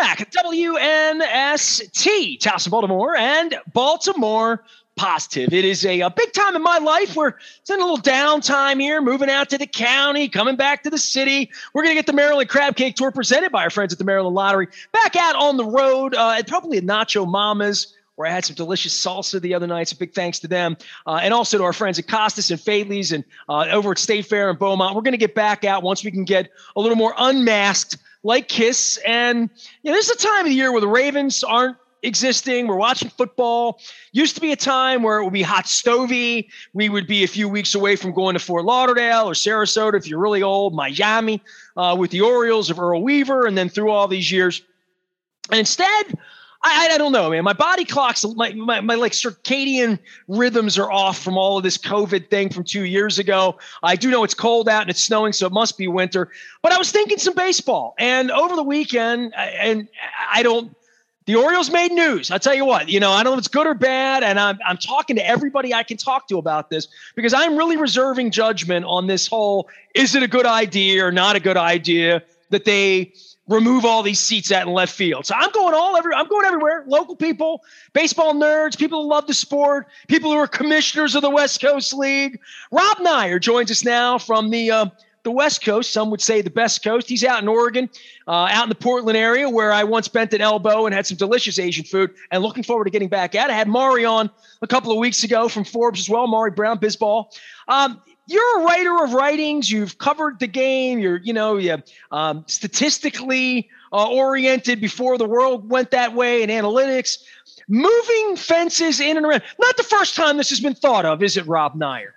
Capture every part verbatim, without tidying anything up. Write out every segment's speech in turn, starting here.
back. W N S T, Towson, Baltimore, and Baltimore Positive. It is a, a big time in my life. We're it's in a little downtime here, moving out to the county, coming back to the city. We're going to get the Maryland Crab Cake Tour presented by our friends at the Maryland Lottery. Back out on the road uh, at probably at Nacho Mama's, where I had some delicious salsa the other night. So big thanks to them. Uh, and also to our friends at Costas and Fadley's and uh, over at State Fair in Beaumont. We're going to get back out once we can get a little more unmasked like Kiss. And you know, this is a time of the year where the Ravens aren't existing. We're watching football. Used to be a time where it would be hot stovey. We would be a few weeks away from going to Fort Lauderdale or Sarasota if you're really old, Miami, uh, with the Orioles of Earl Weaver, and then through all these years. And instead, I, I don't know, man. My body clocks, my, my, my like circadian rhythms are off from all of this COVID thing from two years ago. I do know it's cold out and it's snowing, so it must be winter. But I was thinking some baseball. And over the weekend, and I don't, the Orioles made news. I'll tell you what, you know, I don't know if it's good or bad. And I'm, I'm talking to everybody I can talk to about this because I'm really reserving judgment on this whole, is it a good idea or not a good idea that they remove all these seats out in left field. So I'm going all every, I'm going everywhere. Local people, baseball nerds, people who love the sport, people who are commissioners of the West Coast League. Rob Nyer joins us now from the uh, the West Coast. Some would say the best coast. He's out in Oregon, uh, out in the Portland area where I once bent an elbow and had some delicious Asian food. And looking forward to getting back at it. I had Maury on a couple of weeks ago from Forbes as well. Maury Brown, Bizball. Um, You're a writer of writings. You've covered the game. You're, you know, you um, statistically uh, oriented before the world went that way in analytics. Moving fences in and around. Not the first time this has been thought of, is it, Rob Nyer?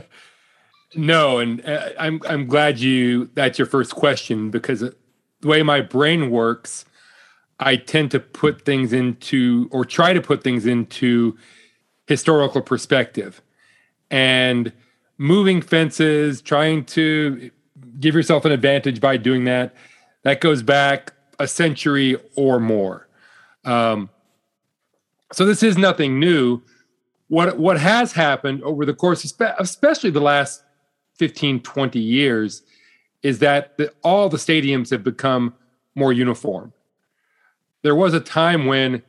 No, and uh, I'm I'm glad you that's your first question because the way my brain works, I tend to put things into or try to put things into historical perspective, and moving fences, trying to give yourself an advantage by doing that, that goes back a century or more. Um, so this is nothing new. What what has happened over the course, especially the last fifteen, twenty years, is that the, all the stadiums have become more uniform. There was a time when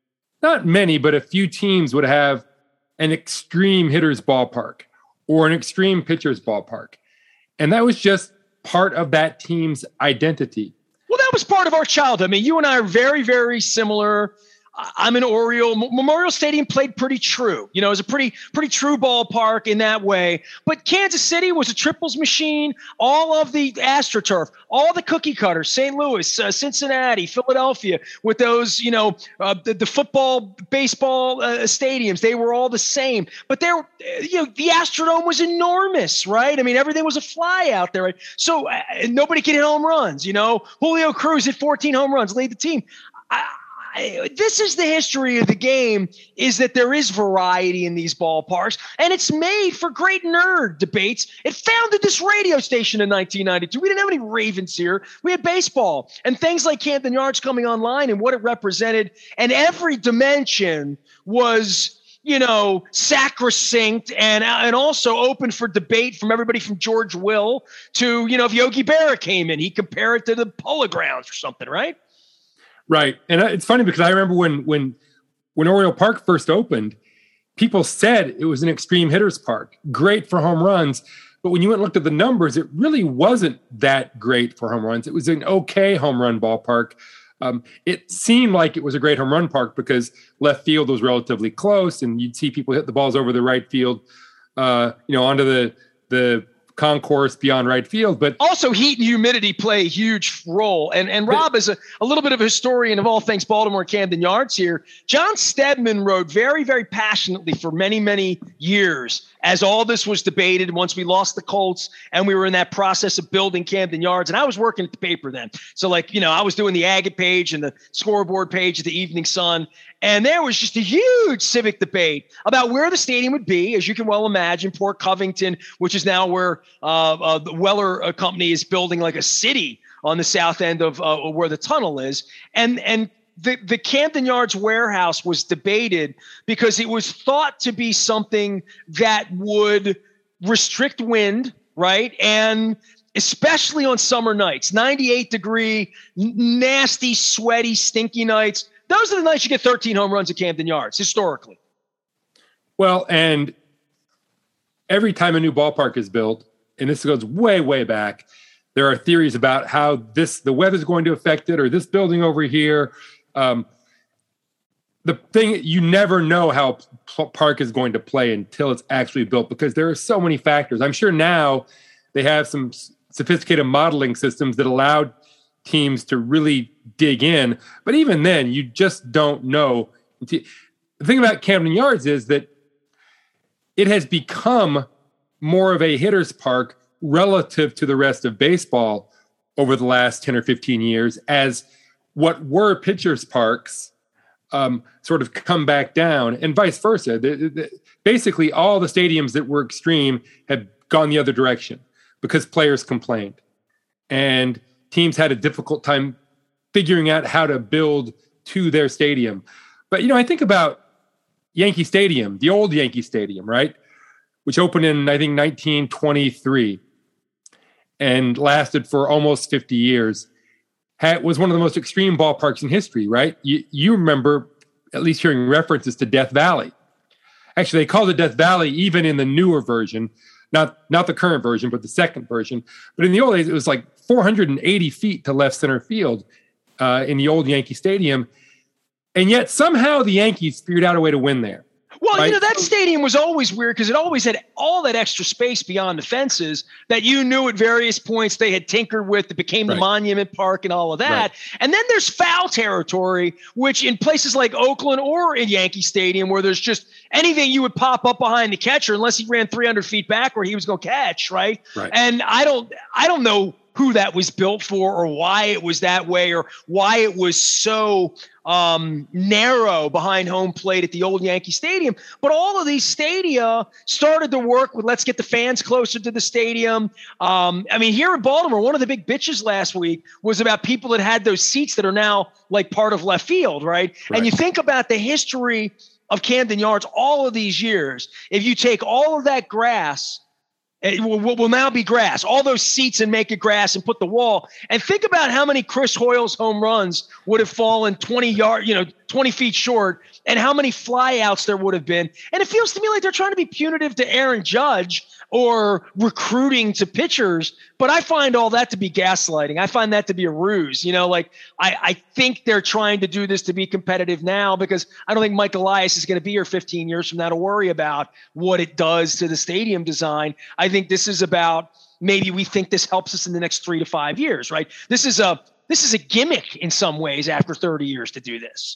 not many, but a few teams would have an extreme hitter's ballpark or an extreme pitcher's ballpark. And that was just part of that team's identity. Well, that was part of our childhood. I mean, you and I are very, very similar. I'm an Oriole. Memorial Stadium played pretty true. You know, it was a pretty, pretty true ballpark in that way. But Kansas City was a triples machine. All of the AstroTurf, all the cookie cutters, Saint Louis, uh, Cincinnati, Philadelphia, with those, you know, uh, the, the football, baseball uh, stadiums, they were all the same. But there, you know, the Astrodome was enormous, right? I mean, everything was a fly out there, right? So uh, nobody could hit home runs. You know, Julio Cruz hit fourteen home runs, lead the team. I, This is the history of the game, is that there is variety in these ballparks, and it's made for great nerd debates. It founded this radio station in nineteen ninety-two. We didn't have any Ravens here. We had baseball and things like Camden Yards coming online and what it represented, and every dimension was, you know, sacrosanct and and also open for debate from everybody from George Will to, you know, if Yogi Berra came in, he'd compare it to the Polo Grounds or something, right? Right. And it's funny because I remember when when when Oriole Park first opened, people said it was an extreme hitters park, great for home runs. But when you went and looked at the numbers, it really wasn't that great for home runs. It was an okay home run ballpark. Um, it seemed like it was a great home run park because left field was relatively close, and you'd see people hit the balls over the right field, uh, you know, onto the the concourse beyond right field. But also heat and humidity play a huge role. And and Rob is a, a little bit of a historian of all things Baltimore Camden Yards here. John Stedman wrote very, very passionately for many, many years as all this was debated once we lost the Colts and we were in that process of building Camden Yards. And I was working at the paper then. So like, you know, I was doing the Agate page and the scoreboard page of the Evening Sun. And there was just a huge civic debate about where the stadium would be, as you can well imagine. Port Covington, which is now where uh, uh, the Weller uh, Company is building like a city on the south end of uh, where the tunnel is. And and the, the Camden Yards warehouse was debated because it was thought to be something that would restrict wind, right? And especially on summer nights, ninety-eight degree, nasty, sweaty, stinky nights. Those are the nights you get thirteen home runs at Camden Yards, historically. Well, and every time a new ballpark is built, and this goes way, way back, there are theories about how this the weather's going to affect it, or this building over here. Um, the thing, you never know how a park is going to play until it's actually built, because there are so many factors. I'm sure now they have some sophisticated modeling systems that allow teams to really dig in. But even then, you just don't know. The thing about Camden Yards is that it has become more of a hitter's park relative to the rest of baseball over the last ten or fifteen years, as what were pitchers' parks um, sort of come back down, and vice versa. The, the, basically, all the stadiums that were extreme have gone the other direction because players complained. And teams had a difficult time figuring out how to build to their stadium. But, you know, I think about Yankee Stadium, the old Yankee Stadium, right? Which opened in, I think, nineteen twenty-three and lasted for almost fifty years. Had, was one of the most extreme ballparks in history, right? You, you remember at least hearing references to Death Valley. Actually, they called it Death Valley even in the newer version, not, not the current version, but the second version. But in the old days, it was like four hundred eighty feet to left center field uh, in the old Yankee Stadium. And yet somehow the Yankees figured out a way to win there. Well, right? you know, that stadium was always weird because it always had all that extra space beyond the fences that you knew at various points they had tinkered with. It became the right. Monument Park and all of that. Right. And then there's foul territory, which in places like Oakland or in Yankee Stadium, where there's just anything you would pop up behind the catcher unless he ran three hundred feet back where he was going to catch, right? right? And I don't, I don't know who that was built for or why it was that way or why it was so um, narrow behind home plate at the old Yankee Stadium. But all of these stadia started to work with let's get the fans closer to the stadium. Um, I mean, here in Baltimore, one of the big bitches last week was about people that had those seats that are now like part of left field, right? right. And you think about the history of Camden Yards all of these years. If you take all of that grass, it will, will now be grass, all those seats, and make it grass and put the wall. And think about how many Chris Hoyle's home runs would have fallen twenty yard, you know, twenty feet short, and how many flyouts there would have been. And it feels to me like they're trying to be punitive to Aaron Judge or recruiting to pitchers. But I find all that to be gaslighting. I find that to be a ruse. You know, like I, I think they're trying to do this to be competitive now because I don't think Mike Elias is going to be here fifteen years from now to worry about what it does to the stadium design. I think this is about maybe we think this helps us in the next three to five years, right? This is a this is a gimmick in some ways after thirty years to do this.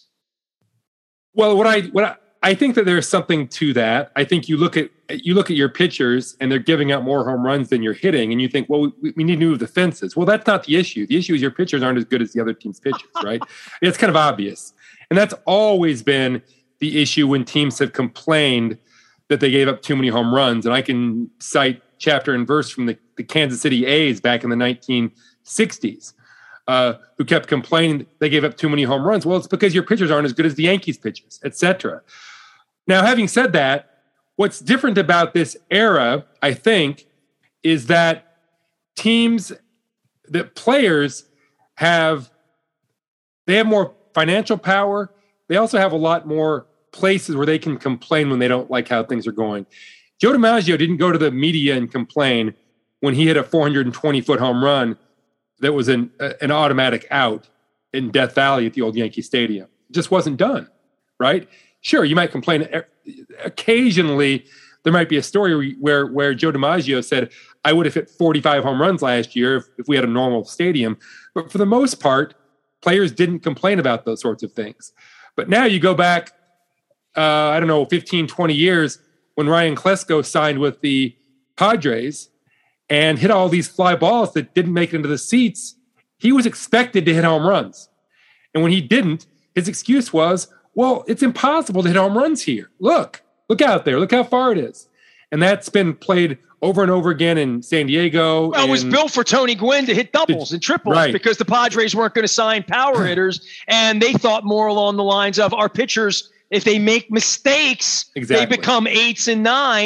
Well, what I what I, I think that there's something to that. I think you look at you look at your pitchers and they're giving up more home runs than you're hitting, and you think, well, we, we need to move the fences. Well, that's not the issue. The issue is your pitchers aren't as good as the other team's pitchers, right? It's kind of obvious, and that's always been the issue when teams have complained that they gave up too many home runs. And I can cite chapter and verse from the, the Kansas City A's back in the nineteen sixties. Uh, who kept complaining they gave up too many home runs. Well, it's because your pitchers aren't as good as the Yankees pitchers, et cetera. Now, having said that, what's different about this era, I think, is that teams, that players have, they have more financial power. They also have a lot more places where they can complain when they don't like how things are going. Joe DiMaggio didn't go to the media and complain when he hit a four hundred twenty foot home run that was an, an automatic out in Death Valley at the old Yankee Stadium. It just wasn't done, right? Sure, you might complain. Occasionally, there might be a story where, where Joe DiMaggio said, I would have hit forty-five home runs last year if, if we had a normal stadium. But for the most part, players didn't complain about those sorts of things. But now you go back, uh, I don't know, fifteen, twenty years, when Ryan Klesko signed with the Padres and hit all these fly balls that didn't make it into the seats, he was expected to hit home runs. And when he didn't, his excuse was, well, it's impossible to hit home runs here. Look, look out there. Look how far it is. And that's been played over and over again in San Diego. Well, it was built for Tony Gwynn to hit doubles and triples right. because the Padres weren't going to sign power hitters. And they thought more along the lines of our pitchers, if they make mistakes, exactly. they become eights and nines.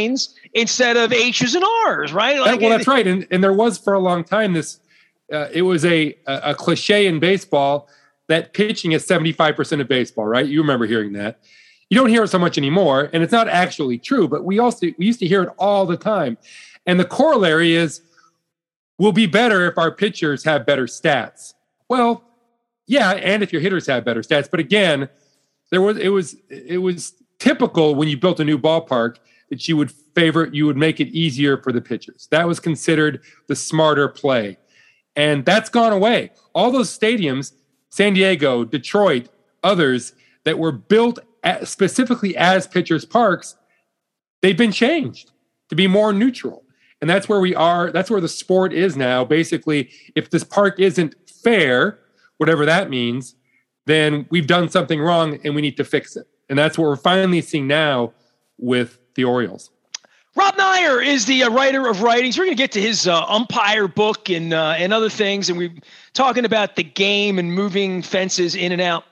instead of H's and R's, right? Like, well, that's right. And and there was for a long time this, uh, it was a, a a cliche in baseball that pitching is seventy-five percent of baseball, right? You remember hearing that. You don't hear it so much anymore, and it's not actually true, but we also we used to hear it all the time. And the corollary is, we'll be better if our pitchers have better stats. Well, yeah, and if your hitters have better stats. But again, there was it was it was typical when you built a new ballpark that you would favor you would make it easier for the pitchers. That was considered the smarter play, and that's gone away. All those stadiums, San Diego, Detroit, others that were built at, specifically as pitchers' parks, they've been changed to be more neutral. And that's where we are. That's where the sport is now. Basically, if this park isn't fair, whatever that means, then we've done something wrong and we need to fix it. And that's what we're finally seeing now with the Orioles. Rob Neyer is the uh, writer of writings. We're going to get to his uh, umpire book and uh, and other things. And we're talking about the game and moving fences in and out.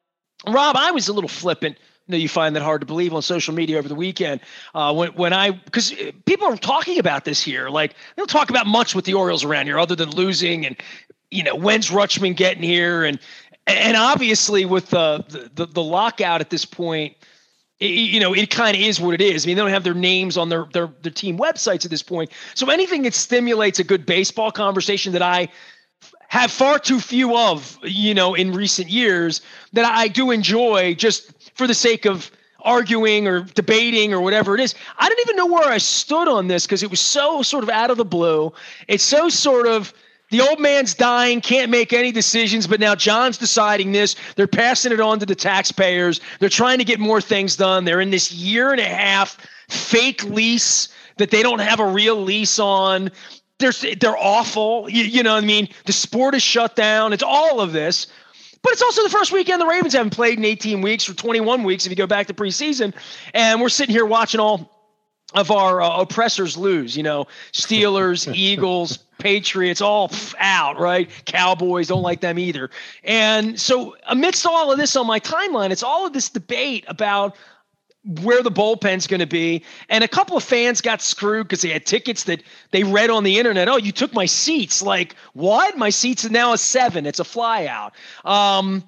Rob, I was a little flippant. I know you find that hard to believe on social media over the weekend. Uh, when when I because people are talking about this here, like they don't talk about much with the Orioles around here, other than losing and you know when's Rutschman getting here, and and obviously with the the, the lockout at this point, it, you know it kind of is what it is. I mean, they don't have their names on their their their team websites at this point, so anything that stimulates a good baseball conversation that I have far too few of, you know, in recent years that I do enjoy just for the sake of arguing or debating or whatever it is. I didn't even know where I stood on this because it was so sort of out of the blue. It's so sort of the old man's dying, can't make any decisions, but now John's deciding this. They're passing it on to the taxpayers. They're trying to get more things done. They're in this year and a half fake lease that they don't have a real lease on. They're, they're awful. You, you know what I mean? The sport is shut down. It's all of this. But it's also the first weekend the Ravens haven't played in eighteen weeks or twenty-one weeks if you go back to preseason. And we're sitting here watching all of our uh, oppressors lose, you know, Steelers, Eagles, Patriots, all pff, out, right? Cowboys, don't like them either. And so amidst all of this on my timeline, it's all of this debate about where the bullpen's going to be. And a couple of fans got screwed because they had tickets that they read on the internet. Oh, you took my seats. Like, what? My seats are now a seven. It's a fly out. Um,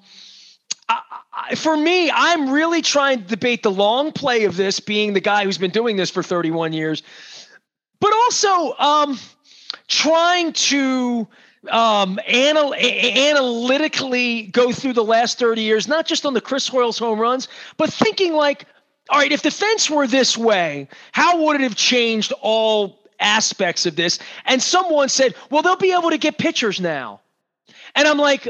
I, I, for me, I'm really trying to debate the long play of this, being the guy who's been doing this for thirty-one years, but also um, trying to um, anal- a- analytically go through the last thirty years, not just on the Chris Hoiles home runs, but thinking like, all right, if the fence were this way, how would it have changed all aspects of this? And someone said, well, they'll be able to get pitchers now. And I'm like,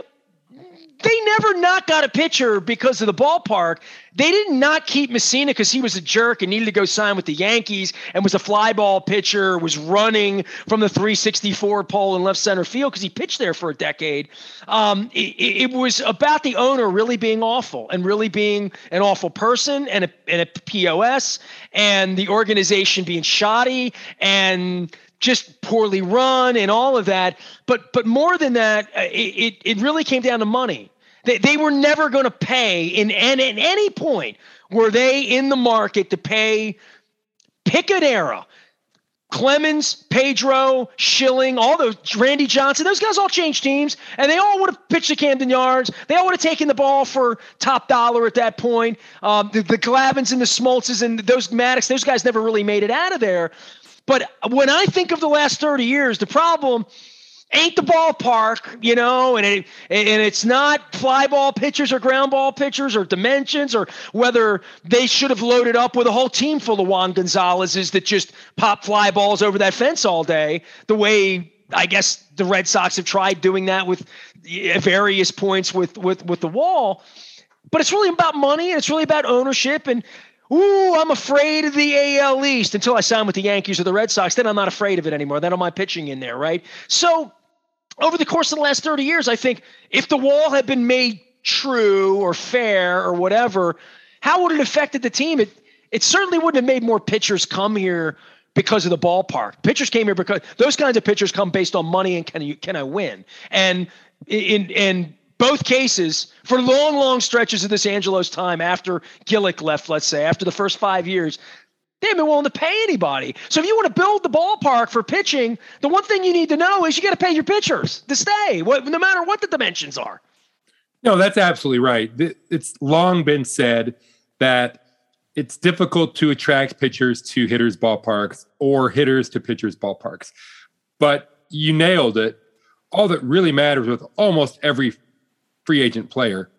they never not got a pitcher because of the ballpark. They did not keep Messina because he was a jerk and needed to go sign with the Yankees and was a fly ball pitcher, was running from the three sixty-four pole in left center field because he pitched there for a decade. Um, it, it was about the owner really being awful and really being an awful person and a, and a P O S, and the organization being shoddy and just poorly run and all of that. But but more than that, it it, it really came down to money. They, they were never going to pay in and at any point were they in the market to pay, pick an era, Clemens, Pedro, Schilling, all those, Randy Johnson, those guys all changed teams, and they all would have pitched at Camden Yards. They all would have taken the ball for top dollar at that point. Um, the, the Glavins and the Smoltzes and those Maddox, those guys never really made it out of there. But when I think of the last thirty years, the problem ain't the ballpark, you know, and it, and it's not fly ball pitchers or ground ball pitchers or dimensions or whether they should have loaded up with a whole team full of Juan Gonzalez's that just pop fly balls over that fence all day, the way I guess the Red Sox have tried doing that with various points with, with, with the wall. But it's really about money and it's really about ownership. And ooh, I'm afraid of the A L East until I sign with the Yankees or the Red Sox. Then I'm not afraid of it anymore. Then I'm not pitching in there, right? So over the course of the last thirty years, I think if the wall had been made true or fair or whatever, how would it have affected the team? It it certainly wouldn't have made more pitchers come here because of the ballpark. Pitchers came here because those kinds of pitchers come based on money and can you can I win? And in in both cases, for long, long stretches of this Angelos time after Gillick left, let's say, after the first five years, They haven't been willing to pay anybody. So if you want to build the ballpark for pitching, the one thing you need to know is you got to pay your pitchers to stay, what, no matter what the dimensions are. No, that's absolutely right. It's long been said that it's difficult to attract pitchers to hitters' ballparks or hitters to pitchers' ballparks. But you nailed it. All that really matters with almost every free agent player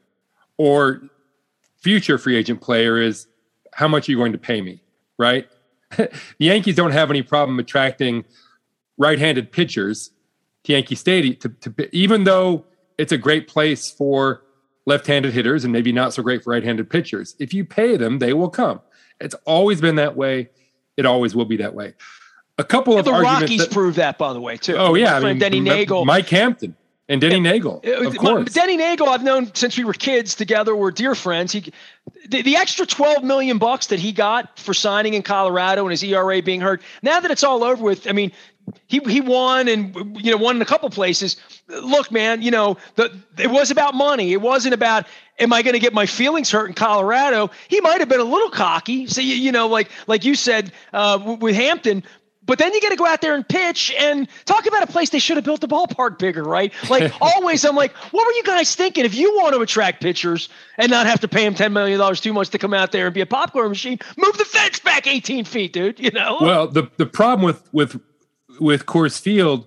or future free agent player is how much are you going to pay me? Right? The Yankees don't have any problem attracting right-handed pitchers to Yankee Stadium, to, to, even though it's a great place for left-handed hitters and maybe not so great for right-handed pitchers. If you pay them, they will come. It's always been that way. It always will be that way. A couple and of the arguments Rockies that, proved that, by the way, too. Oh, yeah. My friend I mean, Denny Nagel. Mike Hampton. And Denny yeah. Nagel, of course. Denny Nagel, I've known since we were kids together. We're dear friends. He, the, the extra twelve million bucks that he got for signing in Colorado and his E R A being hurt. Now that it's all over with, I mean, he he won and you know won in a couple places. Look, man, you know, the it was about money. It wasn't about am I going to get my feelings hurt in Colorado. He might have been a little cocky. So you, you know, like like you said uh, with Hampton. But then you got to go out there and pitch and talk about a place they should have built the ballpark bigger, right? Like always, I'm like, what were you guys thinking? If you want to attract pitchers and not have to pay them ten million dollars too much to come out there and be a popcorn machine, move the fence back eighteen feet, dude, you know? Well, the, the problem with, with, with Coors Field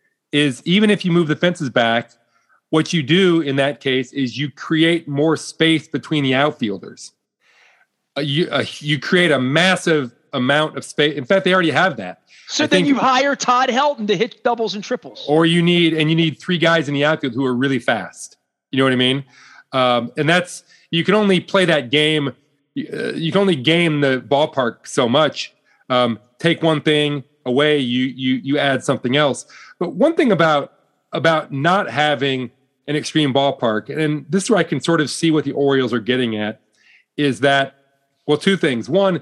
is even if you move the fences back, what you do in that case is you create more space between the outfielders. Uh, you, uh, you create a massive amount of space. In fact, they already have that. So I then think, you hire Todd Helton to hit doubles and triples. Or you need, and you need three guys in the outfield who are really fast. You know what I mean? Um, and that's, you can only play that game. Uh, you can only game the ballpark so much. Um, take one thing away, you, you, you add something else. But one thing about, about not having an extreme ballpark, and this is where I can sort of see what the Orioles are getting at, is that, well, two things. One,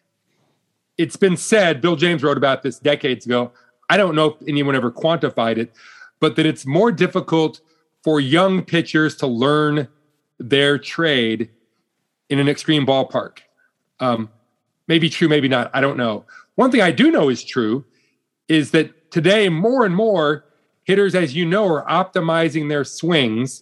it's been said, Bill James wrote about this decades ago. I don't know if anyone ever quantified it, but that it's more difficult for young pitchers to learn their trade in an extreme ballpark. Um, maybe true, maybe not. I don't know. One thing I do know is true is that today, more and more hitters, as you know, are optimizing their swings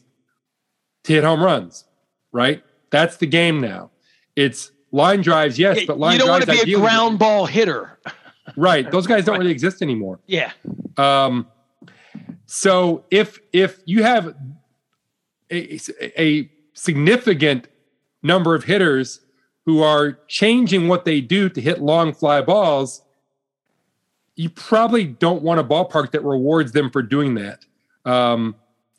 to hit home runs, right? That's the game now. It's line drives, yes, but line drives. You don't want to be a ground ball hitter. Right. Those guys don't really exist anymore. Yeah. Um, so if if you have a, a significant number of hitters who are changing what they do to hit long fly balls, you probably don't want a ballpark that rewards them for doing that. Um,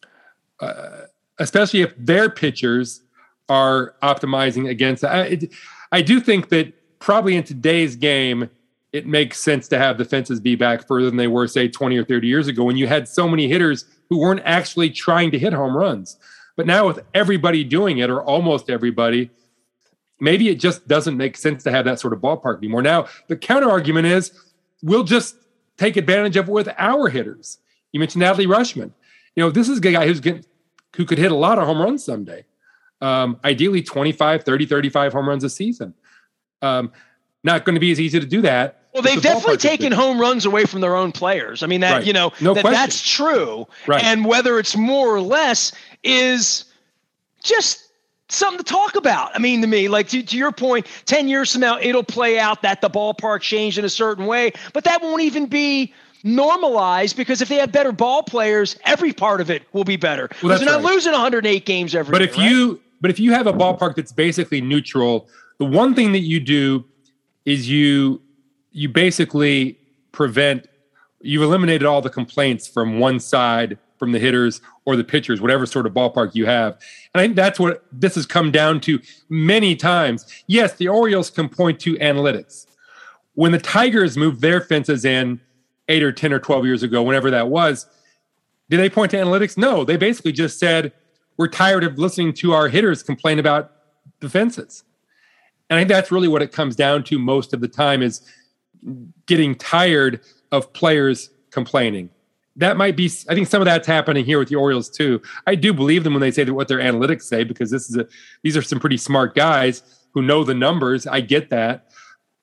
uh, especially if their pitchers are optimizing against that. It, I do think that probably in today's game, it makes sense to have the fences be back further than they were, say, twenty or thirty years ago when you had so many hitters who weren't actually trying to hit home runs. But now with everybody doing it, or almost everybody, maybe it just doesn't make sense to have that sort of ballpark anymore. Now, the counter argument is we'll just take advantage of it with our hitters. You mentioned Adley Rutschman. You know, this is a guy who's getting, who could hit a lot of home runs someday. Um, ideally twenty-five, thirty, thirty-five home runs a season. Um, not going to be as easy to do that. Well, they've the definitely taken home runs away from their own players. I mean, that, right. you know, no that, that's true. Right. And whether it's more or less is just something to talk about. I mean, to me, like to, to your point, ten years from now, it'll play out that the ballpark changed in a certain way, but that won't even be normalized because if they have better ball players, every part of it will be better. Because well, they're not right. losing one hundred eight games every but year. If right? you, but if you have a ballpark that's basically neutral, the one thing that you do is you you basically prevent, you've eliminated all the complaints from one side, from the hitters or the pitchers, whatever sort of ballpark you have. And I think that's what this has come down to many times. Yes, the Orioles can point to analytics. When the Tigers moved their fences in eight or ten or twelve years ago, whenever that was, did they point to analytics? No, they basically just said, we're tired of listening to our hitters complain about the fences. And I think that's really what it comes down to most of the time, is getting tired of players complaining. That might be, I think some of that's happening here with the Orioles too. I do believe them when they say that what their analytics say, because this is a, these are some pretty smart guys who know the numbers. I get that.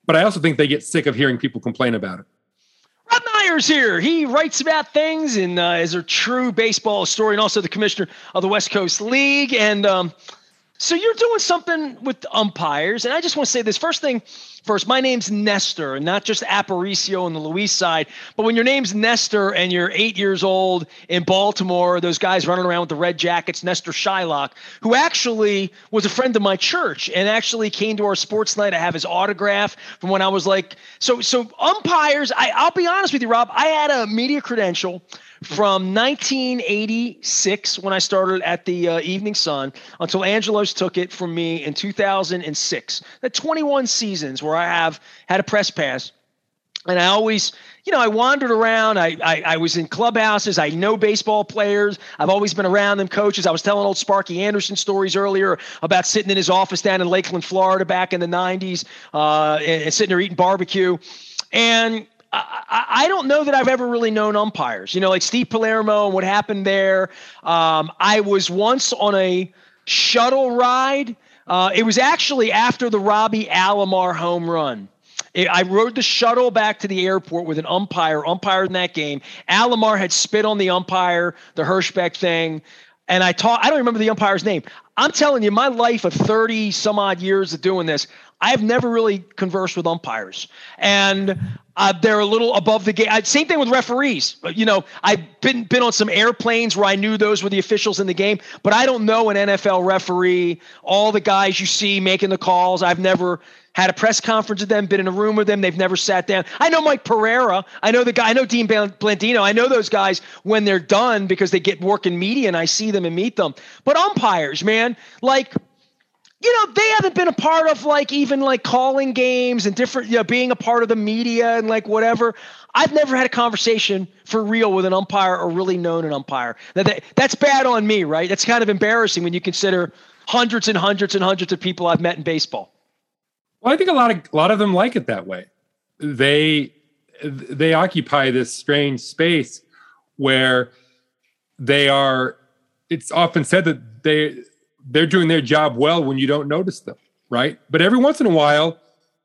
but I also think they get sick of hearing people complain about it. Rob Myers here. He writes about things and uh, is a true baseball historian, also the commissioner of the West Coast League. And um, so you're doing something with umpires. And I just want to say this first thing first. My name's Nestor, and not just Aparicio on the Luis side. But when your name's Nestor and you're eight years old in Baltimore, those guys running around with the red jackets, Nestor Shylock, who actually was a friend of my church and actually came to our sports night. I have his autograph from when I was like, so, so umpires, I, I'll be honest with you, Rob, I had a media credential from nineteen eighty-six when I started at the uh, Evening Sun until Angelos took it from me in two thousand six. That twenty-one seasons where I have had a press pass. And I always, you know, I wandered around. I, I I was in clubhouses. I know baseball players. I've always been around them coaches. I was telling old Sparky Anderson stories earlier about sitting in his office down in Lakeland, Florida back in the nineties uh, and, and sitting there eating barbecue. And I, I don't know that I've ever really known umpires, you know, like Steve Palermo and what happened there. Um, I was once on a shuttle ride. Uh, it was actually after the Robbie Alomar home run. It, I rode the shuttle back to the airport with an umpire, umpired in that game. Alomar had spit on the umpire, the Hirschbeck thing. And I taught, I don't remember the umpire's name. I'm telling you, my life of thirty some odd years of doing this, I've never really conversed with umpires. And uh, they're a little above the game. Same thing with referees. You know, I've been, been on some airplanes where I knew those were the officials in the game, but I don't know an N F L referee, all the guys you see making the calls. I've never had a press conference with them, been in a room with them. They've never sat down. I know Mike Pereira. I know the guy. I know Dean Blandino. I know those guys when they're done because they get work in media and I see them and meet them. But umpires, man, like, you know, they haven't been a part of like even like calling games and different, you know, being a part of the media and like whatever. I've never had a conversation for real with an umpire or really known an umpire. That, that that's bad on me, right? That's kind of embarrassing when you consider hundreds and hundreds and hundreds of people I've met in baseball. Well, I think a lot of a lot of them like it that way. They they occupy this strange space where they are. It's often said that they they're doing their job well when you don't notice them, right? But every once in a while,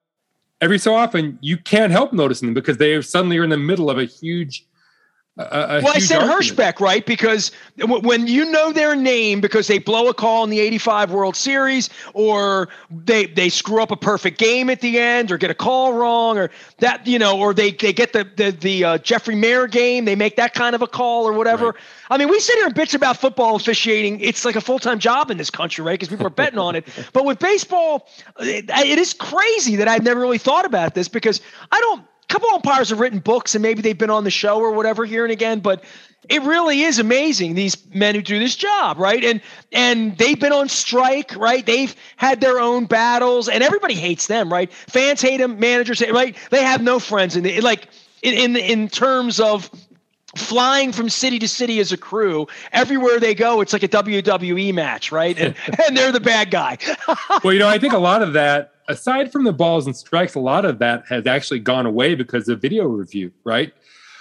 every so often, you can't help noticing them because they suddenly are in the middle of a huge. A, a well, huge I said argument. Hirschbeck, right? Because w- when you know their name because they blow a call in the eighty-five World Series or they they screw up a perfect game at the end or get a call wrong or that, you know, or they, they get the the, the uh, Jeffrey Mayer game, they make that kind of a call or whatever. Right. I mean, we sit here and bitch about football officiating. It's like a full-time job in this country, right? Because people are betting on it. But with baseball, it, it is crazy that I've never really thought about this because I don't – a couple umpires have written books and maybe they've been on the show or whatever here and again, but it really is amazing, these men who do this job, right? And and they've been on strike, right? They've had their own battles and everybody hates them, right? Fans hate them, managers hate, right? They have no friends in the, like in, in, in terms of flying from city to city as a crew. Everywhere they go, it's like a W W E match, right? And, and they're the bad guy. Well, you know, I think a lot of that, aside from the balls and strikes, a lot of that has actually gone away because of video review, right?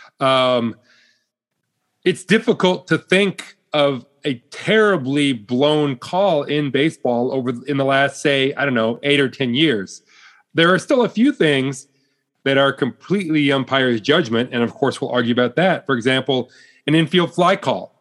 Um, it's difficult to think of a terribly blown call in baseball over in the last, say, I don't know, eight or ten years. There are still a few things that are completely umpire's judgment, and of course we'll argue about that. For example, an infield fly call.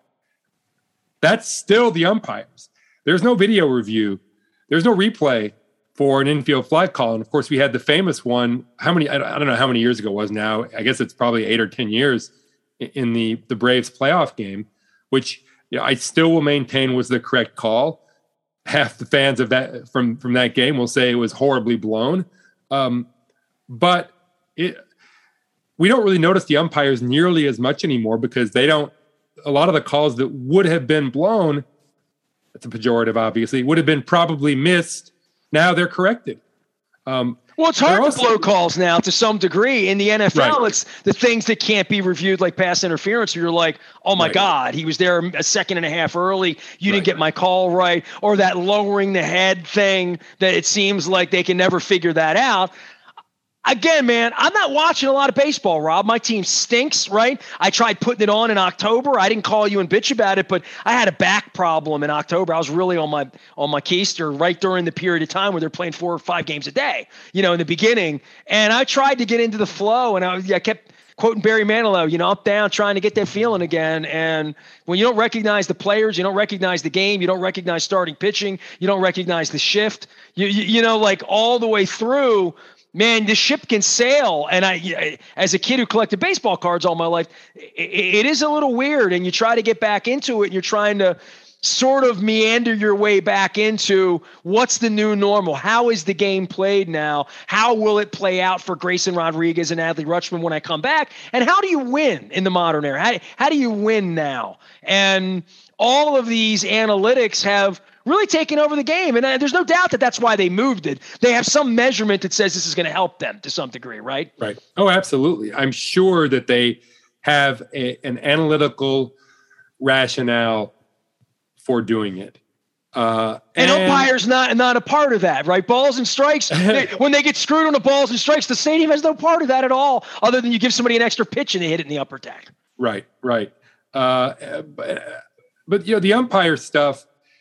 That's still the umpires. There's no video review. There's no replay for an infield fly call. And of course, we had the famous one. How many? I don't know how many years ago it was now. I guess it's probably eight or ten years in the the Braves playoff game, which you know, I still will maintain was the correct call. Half the fans of that from from that game will say it was horribly blown, um, but it. We don't really notice the umpires nearly as much anymore because they don't. A lot of the calls that would have been blown, that's a pejorative, obviously, would have been probably missed. Now they're corrected. Um, well, it's hard also, to blow calls now to some degree. In the N F L, right. It's the things that can't be reviewed like pass interference. Where you're like, oh, my right. God, he was there a second and a half early. You right. didn't get my call right. Or that lowering the head thing that it seems like they can never figure that out. Again, man, I'm not watching a lot of baseball, Rob. My team stinks, right? I tried putting it on in October. I didn't call you and bitch about it, but I had a back problem in October. I was really on my on my keister right during the period of time where they're playing four or five games a day, you know, in the beginning. And I tried to get into the flow, and I, I kept quoting Barry Manilow, you know, up, down, trying to get that feeling again. And when you don't recognize the players, you don't recognize the game, you don't recognize starting pitching, you don't recognize the shift, you you, you know, like all the way through, man, the ship can sail. And I, as a kid who collected baseball cards all my life, it, it is a little weird. And you try to get back into it, and you're trying to sort of meander your way back into what's the new normal. How is the game played now? How will it play out for Grayson Rodriguez and Adley Rutschman when I come back? And how do you win in the modern era? How, how do you win now? And all of these analytics have really taken over the game. And there's no doubt that that's why they moved it. They have some measurement that says this is going to help them to some degree, right? Right. Oh, absolutely. I'm sure that they have a, an analytical rationale for doing it. Uh, and, and umpire's not not a part of that, right? Balls and strikes, they, when they get screwed on the balls and strikes, the stadium has no part of that at all, other than you give somebody an extra pitch and they hit it in the upper deck. Right, right. Uh, but, but, you know, the umpire stuff,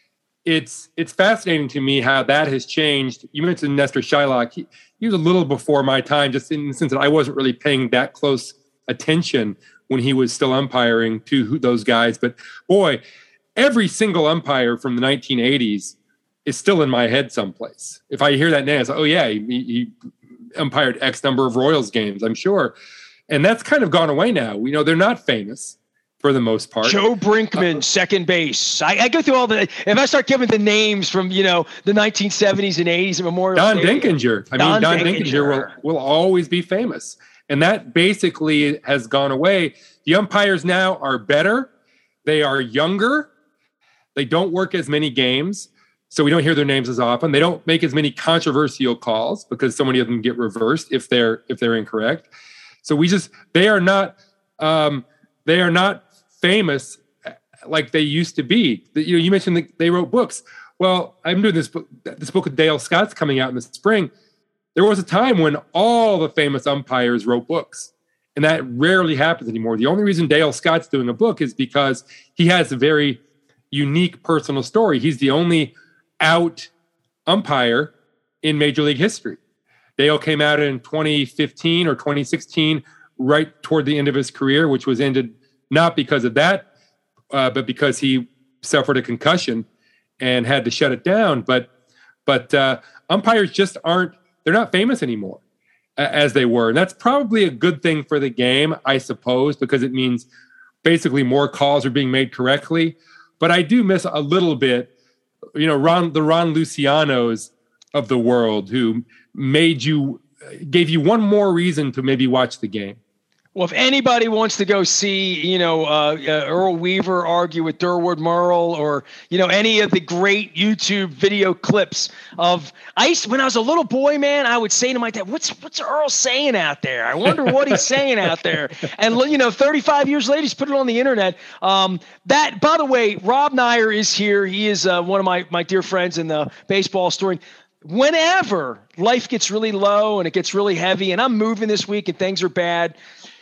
it's it's fascinating to me how that has changed. You mentioned Nestor Shylock. He, he was a little before my time, just in the sense that I wasn't really paying that close attention when he was still umpiring to those guys. But, boy, every single umpire from the nineteen eighties is still in my head someplace. If I hear that name, I say, oh, yeah, he, he umpired X number of Royals games, I'm sure. And that's kind of gone away now. You know, they're not famous for the most part. Joe Brinkman, uh, second base. I, I go through all the – if I start giving the names from, you know, the nineteen seventies and eighties at Memorial Don Stadium. Denkinger. I Don mean, Don Denkinger, Denkinger will, will always be famous. And that basically has gone away. The umpires now are better. They are younger. They don't work as many games, so we don't hear their names as often. They don't make as many controversial calls because so many of them get reversed if they're if they're incorrect. So we just they are not um, they are not famous like they used to be. You know, you mentioned that they wrote books. Well, I'm doing this book. This book with Dale Scott's coming out in the spring. There was a time when all the famous umpires wrote books, and that rarely happens anymore. The only reason Dale Scott's doing a book is because he has a very unique personal story. He's the only out umpire in Major League history. Dale came out in twenty fifteen or twenty sixteen, right toward the end of his career, which was ended not because of that, uh, but because he suffered a concussion and had to shut it down. But but uh, umpires just aren't, they're not famous anymore uh, as they were. And that's probably a good thing for the game, I suppose, because it means basically more calls are being made correctly. But I do miss a little bit, you know, Ron, the Ron Lucianos of the world who made you, gave you one more reason to maybe watch the game. Well, if anybody wants to go see, you know, uh, uh, Earl Weaver argue with Durwood Merle, or, you know, any of the great YouTube video clips of, I used to, when I was a little boy, man, I would say to my dad, what's, what's Earl saying out there? I wonder what he's saying out there. And, you know, thirty-five years later, he's put it on the internet. Um, that, by the way, Rob Nyer is here. He is uh, one of my, my dear friends in the baseball story. Whenever life gets really low and it gets really heavy and I'm moving this week and things are bad,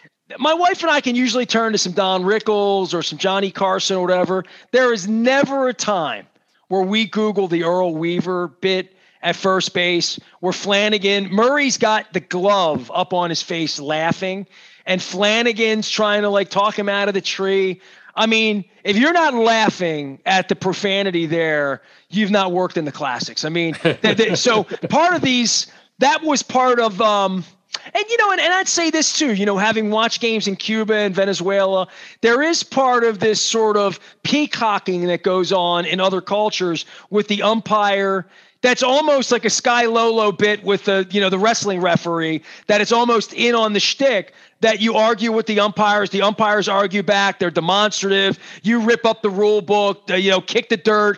my wife and I can usually turn to some Don Rickles or some Johnny Carson or whatever. There is never a time where we Google the Earl Weaver bit at first base where Flanagan, Murray's got the glove up on his face laughing, and Flanagan's trying to like talk him out of the tree. I mean, if you're not laughing at the profanity there, you've not worked in the classics. I mean, th- th- so part of these, that was part of, um, and, you know, and, and I'd say this too, you know, having watched games in Cuba and Venezuela, there is part of this sort of peacocking that goes on in other cultures with the umpire. That's almost like a Sky Lolo bit with the, you know, the wrestling referee, that it's almost in on the shtick, that you argue with the umpires, the umpires argue back, they're demonstrative, you rip up the rule book, you know, kick the dirt,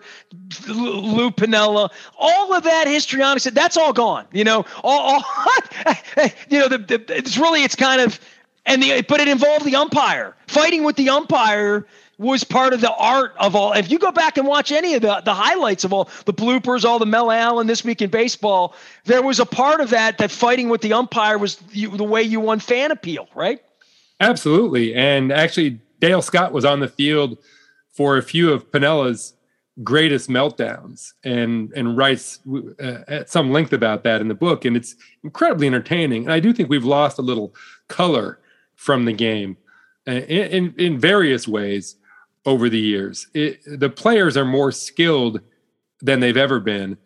Lou Piniella, all of that histrionics, that's all gone, you know, all, all you know, the, the, it's really, it's kind of, and the, but it involved the umpire, fighting with the umpire was part of the art of all. If you go back and watch any of the, the highlights of all the bloopers, all the Mel Allen This Week in Baseball, there was a part of that, that fighting with the umpire was you, the way you won fan appeal, right? Absolutely. And actually, Dale Scott was on the field for a few of Pinella's greatest meltdowns and and writes uh, at some length about that in the book. And it's incredibly entertaining. And I do think we've lost a little color from the game uh, in, in, in various ways over the years. It, the players are more skilled than they've ever been,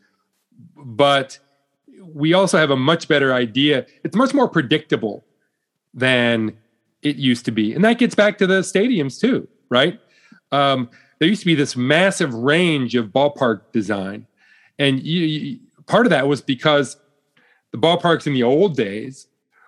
but we also have a much better idea. It's much more predictable than it used to be. And that gets back to the stadiums too, right? Um, there used to be this massive range of ballpark design. And you, you, part of that was because the ballparks in the old days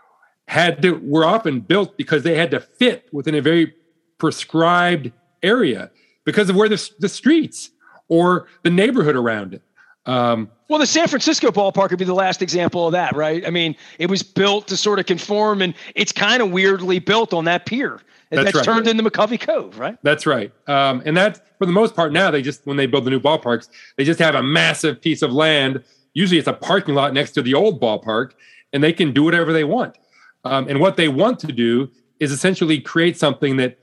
had to, were often built because they had to fit within a very prescribed area because of where the, the streets or the neighborhood around it. Um, well, the San Francisco ballpark would be the last example of that, right? I mean, it was built to sort of conform, and it's kind of weirdly built on that pier. That's, that's right. Turned into McCovey Cove, right? That's right. Um, and that, for the most part, now they just, when they build the new ballparks, they just have a massive piece of land. Usually it's a parking lot next to the old ballpark, and they can do whatever they want. Um, and what they want to do is essentially create something that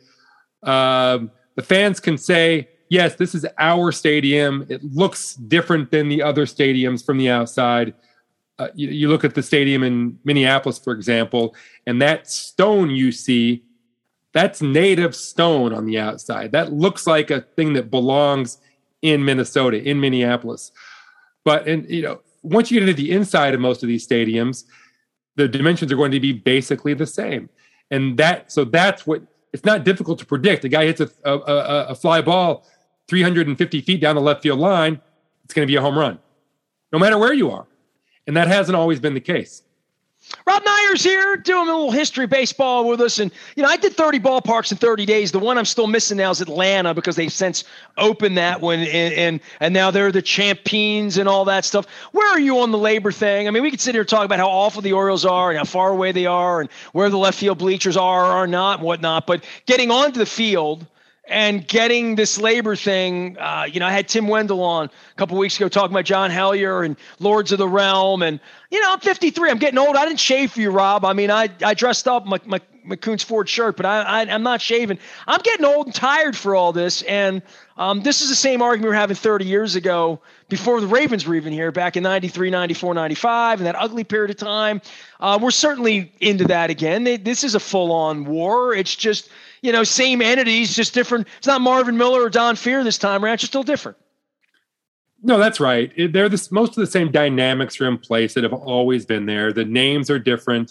um, the fans can say, yes, this is our stadium. It looks different than the other stadiums from the outside. Uh, you, you look at the stadium in Minneapolis, for example, and that stone you see, that's native stone on the outside. That looks like a thing that belongs in Minnesota, in Minneapolis. But, and you know, once you get into the inside of most of these stadiums, the dimensions are going to be basically the same. And that, so that's what, it's not difficult to predict. A guy hits a, a, a, a fly ball three hundred fifty feet down the left field line, it's going to be a home run, no matter where you are. And that hasn't always been the case. Rob Nyers here doing a little history baseball with us. And, you know, I did thirty ballparks in thirty days. The one I'm still missing now is Atlanta because they've since opened that one. And, and, and now they're the champions and all that stuff. Where are you on the labor thing? I mean, we could sit here and talk about how awful the Orioles are and how far away they are and where the left field bleachers are or are not and whatnot. But getting onto the field and getting this labor thing, uh, you know, I had Tim Wendell on a couple of weeks ago talking about John Hellier and Lords of the Realm. And, you know, I'm fifty-three. I'm getting old. I didn't shave for you, Rob. I mean, I I dressed up my, my, my Coons Ford shirt, but I, I, I'm not shaving. I'm getting old and tired for all this. And um, this is the same argument we were having thirty years ago before the Ravens were even here, back in ninety-three, ninety-four, ninety-five, and that ugly period of time. Uh, we're certainly into that again. They, this is a full-on war. It's just, you know, same entities, just different. It's not Marvin Miller or Don Fear this time around. It's just still different. No, that's right. It, they're this, most of the same dynamics are in place that have always been there. The names are different.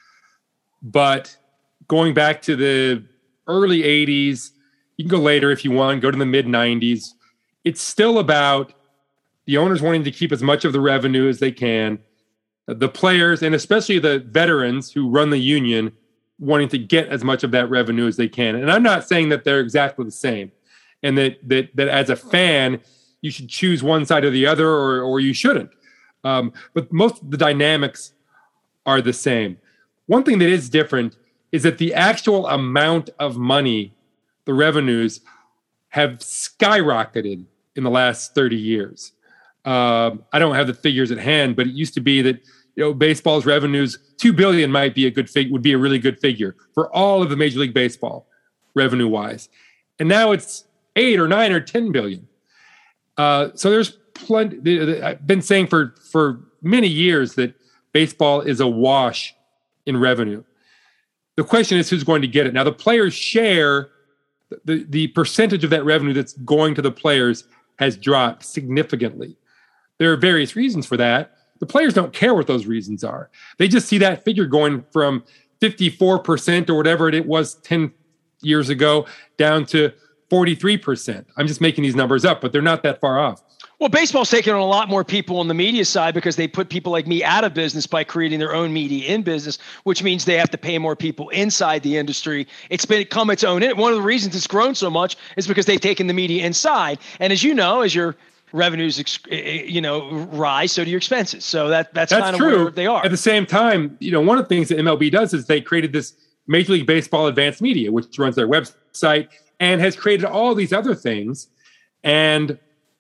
But going back to the early eighties, you can go later if you want, go to the mid nineties. It's still about the owners wanting to keep as much of the revenue as they can. The players, and especially the veterans who run the union, wanting to get as much of that revenue as they can. And I'm not saying that they're exactly the same and that that that as a fan, you should choose one side or the other, or or you shouldn't. Um, but most of the dynamics are the same. One thing that is different is that the actual amount of money, the revenues, have skyrocketed in the last thirty years. Um, I don't have the figures at hand, but it used to be that, you know, baseball's revenues, two billion might be a good fig, would be a really good figure for all of the Major League Baseball revenue wise. And now it's eight or nine or ten billion. Uh, so there's plenty. I've been saying for, for many years that baseball is a wash in revenue. The question is who's going to get it. Now the players share the, the percentage of that revenue that's going to the players has dropped significantly. There are various reasons for that. The players don't care what those reasons are. They just see that figure going from fifty-four percent or whatever it was ten years ago down to forty-three percent. I'm just making these numbers up, but they're not that far off. Well, baseball's taking on a lot more people on the media side because they put people like me out of business by creating their own media in business, which means they have to pay more people inside the industry. It's become its own. One of the reasons it's grown so much is because they've taken the media inside. And as you know, as your revenues, you know, rise, so do your expenses. So that that's, that's kind of true. Where they are. At the same time, you know, one of the things that M L B does is they created this Major League Baseball Advanced Media, which runs their website and has created all these other things. And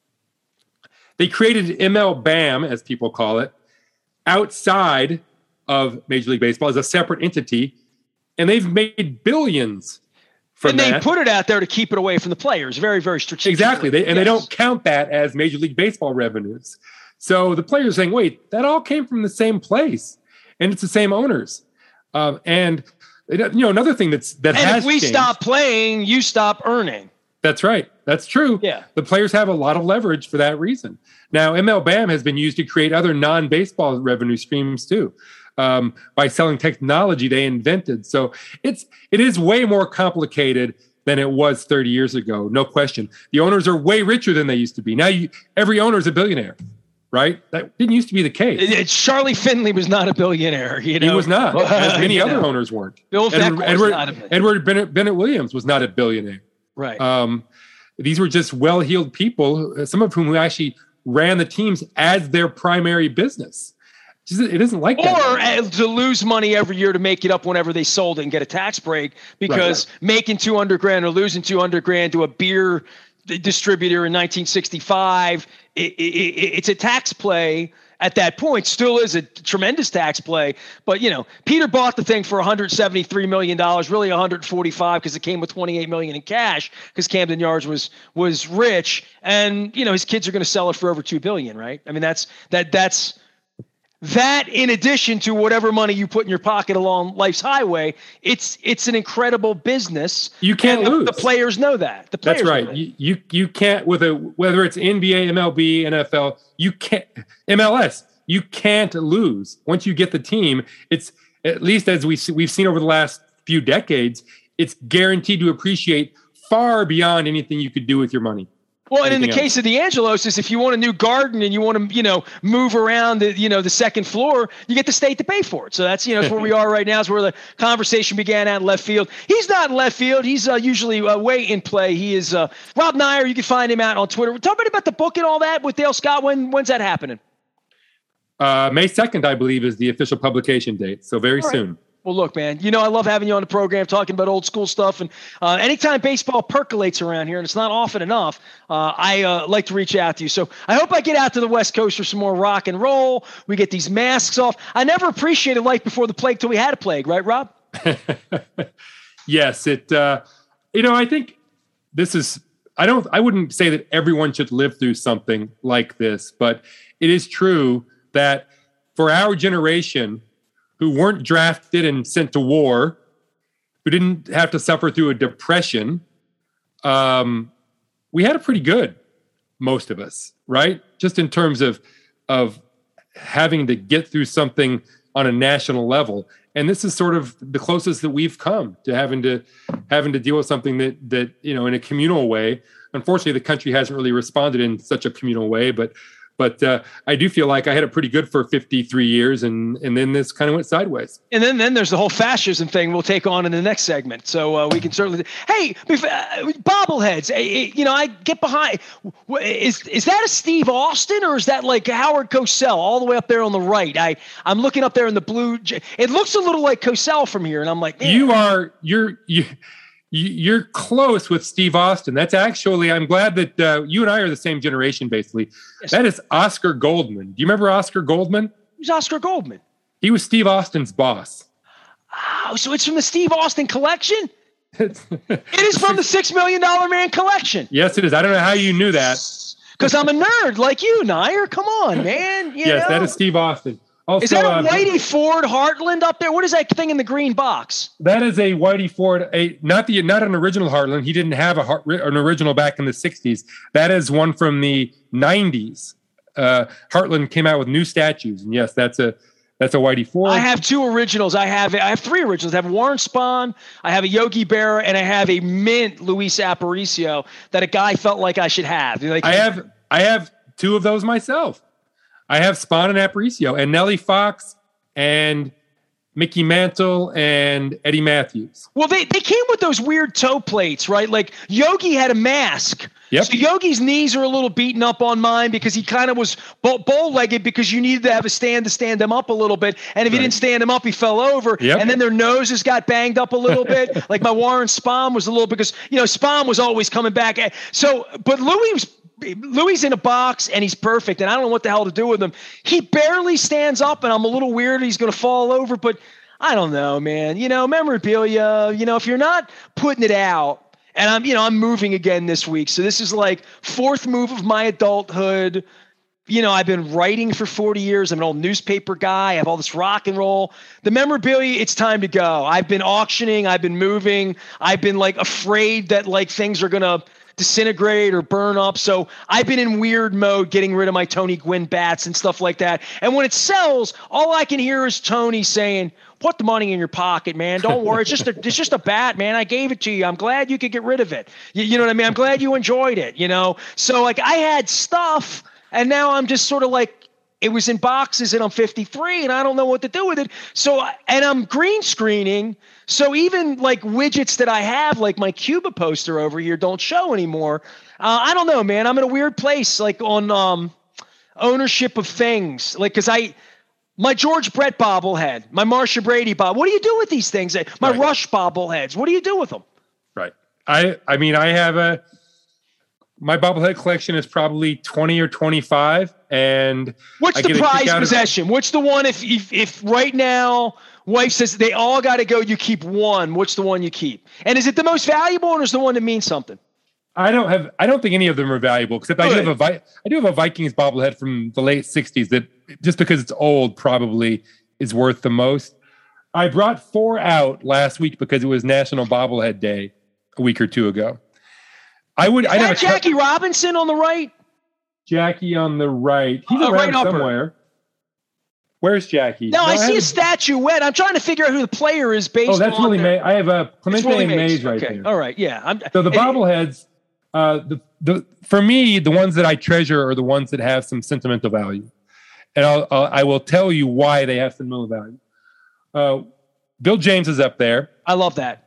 they created M L B A M, as people call it, outside of Major League Baseball as a separate entity, and they've made billions from and they that. put it out there to keep it away from the players. Very, very strategic. Exactly. They, and yes. they don't count that as Major League Baseball revenues. So the players are saying, wait, that all came from the same place, and it's the same owners. Um, and you know, another thing that's that and has if we changed, stop playing, you stop earning. That's right. That's true. Yeah. The players have a lot of leverage for that reason. Now, M L B A M has been used to create other non-baseball revenue streams too, um, by selling technology they invented. So it's it is way more complicated than it was thirty years ago. No question. The owners are way richer than they used to be. Now, you, every owner is a billionaire, right? That didn't used to be the case. It, it, Charlie Finley was not a billionaire. You know? He was not. As many other know. owners weren't. Bill Edward, Edward, Edward, not a Edward Bennett, Bennett Williams was not a billionaire. Right. Um, these were just well-heeled people, some of whom who actually ran the teams as their primary business. It isn't like that. Or to lose money every year to make it up whenever they sold it and get a tax break, because right, right. making two hundred grand or losing two hundred grand to a beer distributor in nineteen sixty-five, it, it, it's a tax play. At that point, still is a tremendous tax play. But, you know, Peter bought the thing for one hundred seventy-three million dollars, really one hundred forty-five because it came with twenty-eight million dollars in cash because Camden Yards was was rich. And, you know, his kids are going to sell it for over two billion dollars, right? I mean, that's that that's that in addition to whatever money you put in your pocket along life's highway. It's it's an incredible business. You can't and lose. The players know that. The players That's right. You, you you can't with a whether it's N B A, M L B, N F L, you can't M L S. You can't lose once you get the team. It's at least as we we've seen over the last few decades. It's guaranteed to appreciate far beyond anything you could do with your money. Well, and in the else. case of the Angelos, is if you want a new garden and you want to, you know, move around the, you know, the second floor, you get the state to pay for it. So that's, you know, that's where we are right now. Is where the conversation began out in left field. He's not in left field. He's uh, usually uh, way in play. He is uh, Rob Neyer. You can find him out on Twitter. Tell me about the book and all that with Dale Scott. When when's that happening? Uh, May second, I believe, is the official publication date. So very all right. soon. Well, look, man, you know, I love having you on the program talking about old school stuff. And uh, anytime baseball percolates around here, and it's not often enough, uh, I uh, like to reach out to you. So I hope I get out to the West Coast for some more rock and roll. We get these masks off. I never appreciated life before the plague till we had a plague. Right, Rob? Yes. It, uh, you know, I think this is, I don't, I wouldn't say that everyone should live through something like this, but it is true that for our generation, who weren't drafted and sent to war, who didn't have to suffer through a depression, um, we had it pretty good, most of us, right? Just in terms of of having to get through something on a national level. And this is sort of the closest that we've come to having to having to deal with something that that, you know, in a communal way. Unfortunately, the country hasn't really responded in such a communal way, but But uh, I do feel like I had it pretty good for fifty-three years, and and then this kind of went sideways. And then, then there's the whole fascism thing we'll take on in the next segment. So uh, we can certainly. Hey, uh, bobbleheads. Uh, you know, I get behind. Is is that a Steve Austin, or is that like Howard Cosell all the way up there on the right? I I'm looking up there in the blue. It looks a little like Cosell from here, and I'm like, man. You are you're you. You're close with Steve Austin. That's actually, I'm glad that uh, you and I are the same generation, basically. Yes. That is Oscar Goldman. Do you remember Oscar Goldman? Who's Oscar Goldman? He was Steve Austin's boss. Oh, so it's from the Steve Austin collection? It is from the Six Million Dollar Man collection. Yes, it is. I don't know how you knew that. Because I'm a nerd like you, Nair. Come on, man. You yes, know? that is Steve Austin. Also, is that a uh, Whitey Ford Heartland up there? What is that thing in the green box? That is a Whitey Ford, a not the not an original Heartland. He didn't have a an original back in the sixties. That is one from the nineties. Uh, Heartland came out with new statues, and yes, that's a that's a Whitey Ford. I have two originals. I have I have three originals. I have Warren Spahn, I have a Yogi Berra, and I have a mint Luis Aparicio that a guy felt like I should have. Like, I have I have two of those myself. I have Spahn and Aparicio, and Nellie Fox and Mickey Mantle, and Eddie Matthews. Well, they, they came with those weird toe plates, right? Like Yogi had a mask. Yep. So Yogi's knees are a little beaten up on mine because he kind of was bow-legged because you needed to have a stand to stand him up a little bit. And if right. you didn't stand him up, he fell over. Yep. And then their noses got banged up a little bit. Like my Warren Spahn was a little because, you know, Spahn was always coming back. So, but Louis was Louis in a box and he's perfect. And I don't know what the hell to do with him. He barely stands up and I'm a little weird. He's going to fall over, but I don't know, man. You know, memorabilia, you know, if you're not putting it out, and I'm, you know, I'm moving again this week. So this is like fourth move of my adulthood. You know, I've been writing for forty years. I'm an old newspaper guy. I have all this rock and roll. The memorabilia, it's time to go. I've been auctioning. I've been moving. I've been like afraid that like things are going to disintegrate or burn up. So I've been in weird mode getting rid of my Tony Gwynn bats and stuff like that. And when it sells, all I can hear is Tony saying, put the money in your pocket, man. Don't worry. It's just a, it's just a bat, man. I gave it to you. I'm glad you could get rid of it. You, you know what I mean? I'm glad you enjoyed it, you know? So like I had stuff and now I'm just sort of like, it was in boxes and I'm fifty-three and I don't know what to do with it. So, and I'm green screening. So even like widgets that I have, like my Cuba poster over here, don't show anymore. Uh, I don't know, man. I'm in a weird place, like on um, ownership of things. Like, cause I, my George Brett bobblehead, my Marsha Brady bob. What do you do with these things? My right. Rush bobbleheads. What do you do with them? Right. I, I mean, I have a, my bobblehead collection is probably twenty or twenty-five. And what's I the prize possession? Of, what's the one if, if, if right now wife says they all got to go, you keep one, what's the one you keep? And is it the most valuable or is the one that means something? I don't have, I don't think any of them are valuable, except I do have a, I do have a Vikings bobblehead from the late sixties that just because it's old probably is worth the most. I brought four out last week because it was National Bobblehead Day a week or two ago. I would, is I'd that have Jackie cut, Robinson on the right? Jackie on the right. He's uh, around right somewhere. Where's Jackie? No, no I, I see a a statuette. I'm trying to figure out who the player is based on. Oh, that's on Willie Mays. I have a Clemente Willie and Mays. Mays right okay. there. All right, yeah. I'm, so the bobbleheads, uh, the the for me, the ones that I treasure are the ones that have some sentimental value, and I'll, I'll I will tell you why they have sentimental value. Uh, Bill James is up there. I love that.